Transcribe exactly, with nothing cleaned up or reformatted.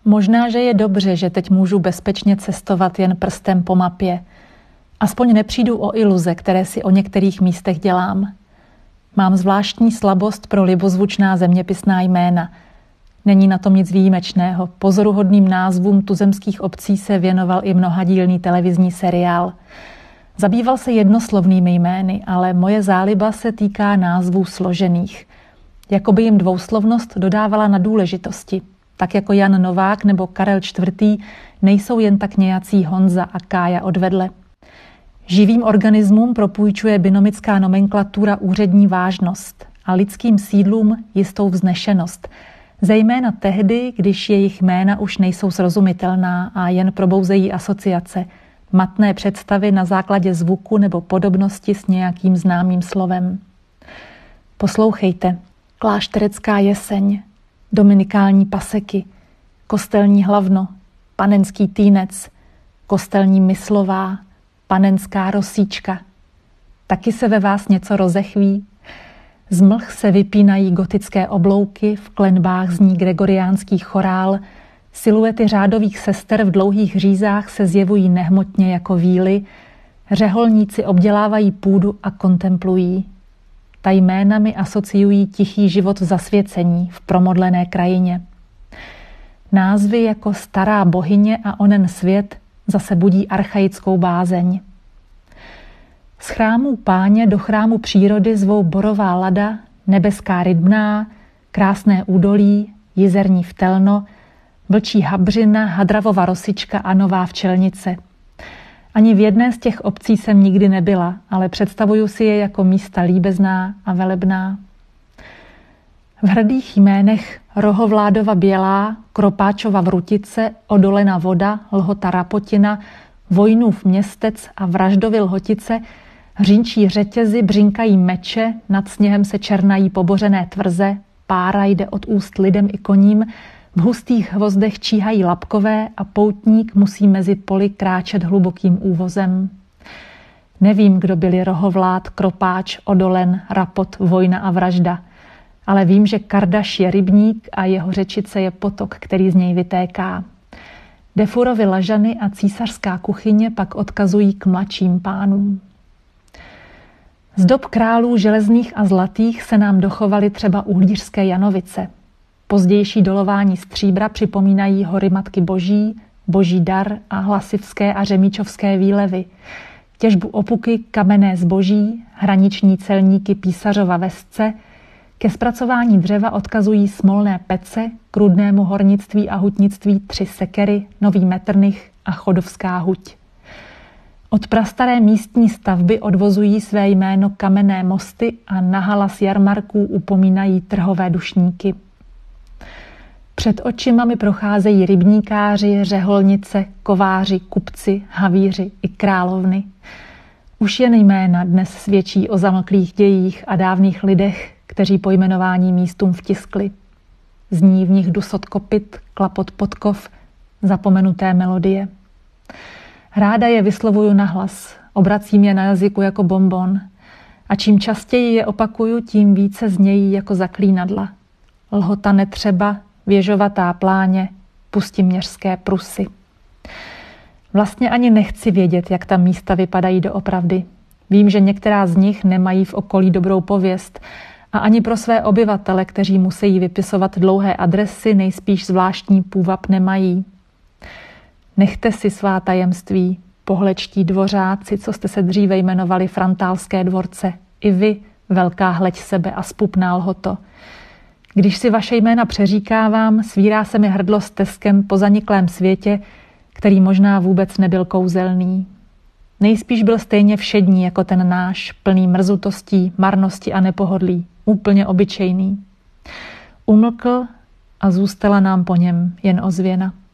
Možná, že je dobře, že teď můžu bezpečně cestovat jen prstem po mapě. Aspoň nepřijdu o iluze, které si o některých místech dělám. Mám zvláštní slabost pro libozvučná zeměpisná jména. Není na tom nic výjimečného. Pozoruhodným názvům tuzemských obcí se věnoval i mnohadílný televizní seriál. Zabýval se jednoslovnými jmény, ale moje záliba se týká názvů složených. Jakoby jim dvouslovnost dodávala na důležitosti. Tak jako Jan Novák nebo Karel čtvrtý nejsou jen tak nějací Honza a Kája odvedle. Živým organismům propůjčuje binomická nomenklatura úřední vážnost a lidským sídlům jistou vznešenost, zejména tehdy, když jejich jména už nejsou srozumitelná a jen probouzejí asociace, matné představy na základě zvuku nebo podobnosti s nějakým známým slovem. Poslouchejte. Klášterecká Jeseň, dominikální Paseky, kostelní Hlavno, panenský Týnec, kostelní Myslová, panenská Rosíčka. Taky se ve vás něco rozechví? Z mlh se vypínají gotické oblouky, v klenbách zní gregoriánský chorál, siluety řádových sester v dlouhých řízách se zjevují nehmotně jako víly, řeholníci obdělávají půdu a kontemplují. Ta jménami asociují tichý život v zasvěcení, v promodlené krajině. Názvy jako stará bohyně a onen svět zase budí archaickou bázeň. Z chrámů Páně do chrámu přírody zvou borová lada, nebeská rybná, krásné údolí, jizerní Vtelno, vlčí Habřina, Hadravova Rosička a Nová Včelnice. Ani v jedné z těch obcí jsem nikdy nebyla, ale představuju si je jako místa líbezná a velebná. V hrdých jménech Rohovládova Bělá, Kropáčova Vrutice, Odolena Voda, Lhota Rapotina, Vojnův Městec a Vraždovy Lhotice hřínčí řetězy, břinkají meče, nad sněhem se černají pobořené tvrze, pára jde od úst lidem i koním, v hustých hvozdech číhají lapkové a poutník musí mezi poli kráčet hlubokým úvozem. Nevím, kdo byli Rohovlád, Kropáč, Odolen, Rapot, Vojna a Vražda, ale vím, že Kardaš je rybník a jeho řečice je potok, který z něj vytéká. Defurovy Lažany a císařská kuchyně pak odkazují k mladším pánům. Z dob králů železných a zlatých se nám dochovaly třeba uhlířské Janovice. Pozdější dolování stříbra připomínají hory Matky Boží, Boží dar a hlasivské a řemíčovské výlevy, těžbu opuky, kamenné zboží, hraniční celníky Písařova Vesce, ke zpracování dřeva odkazují smolné pece, k rudnému hornictví a hutnictví Tři Sekery, Nový Metternich a Chodovská huť. Od prastaré místní stavby odvozují své jméno kamenné mosty a na halas jarmarků upomínají trhové dušníky. Před očima mi procházejí rybníkáři, řeholnice, kováři, kupci, havíři i královny. Už jen jména dnes svědčí o zamlklých dějích a dávných lidech, kteří pojmenování místům vtiskli. Zní v nich dusot kopyt, klapot podkov, zapomenuté melodie. Ráda je vyslovuju nahlas, obracím je na jazyku jako bonbon a čím častěji je opakuju, tím více znějí jako zaklínadla. Lhota Netřeba, Věžovatá Pláně, Pustiměřské Prusy. Vlastně ani nechci vědět, jak ta místa vypadají doopravdy. Vím, že některá z nich nemají v okolí dobrou pověst a ani pro své obyvatele, kteří musí vypisovat dlouhé adresy, nejspíš zvláštní půvab nemají. Nechte si svá tajemství, pohlečtí dvořáci, co jste se dříve jmenovali Frantálské dvorce, i vy, velká hleď sebe a spupná Lhoto. Když si vaše jména přeříkávám, svírá se mi hrdlo steskem po zaniklém světě, který možná vůbec nebyl kouzelný. Nejspíš byl stejně všední jako ten náš, plný mrzutostí, marnosti a nepohodlí, úplně obyčejný. Umlkl a zůstala nám po něm jen ozvěna.